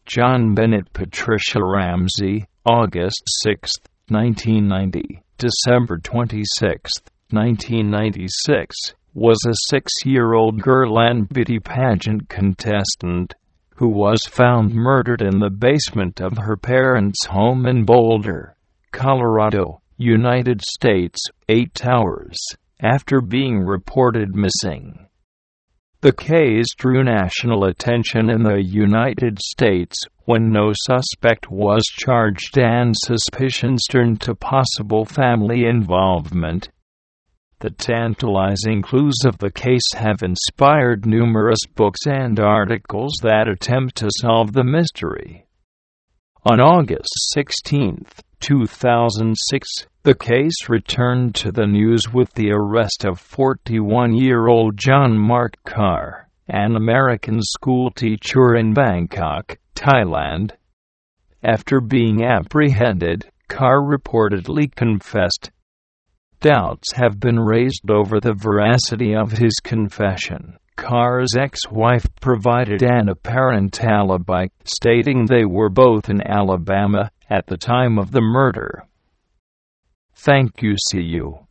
John Bennett Patricia Ramsey, August 6, 1990, December 26, 1996, was a 6-year-old girl and beauty pageant contestant who was found murdered in the basement of her parents' home in Boulder, Colorado, United States, 8 hours after being reported missing. The case drew national attention in the United States when no suspect was charged and suspicions turned to possible family involvement. The tantalizing clues of the case have inspired numerous books and articles that attempt to solve the mystery. On August 16, 2006, the case returned to the news with the arrest of 41-year-old John Mark Carr, an American schoolteacher in Bangkok, Thailand. After being apprehended, Carr reportedly confessed. Doubts have been raised over the veracity of his confession. Carr's ex-wife provided an apparent alibi, stating they were both in Alabama at the time of the murder. Thank you. See you.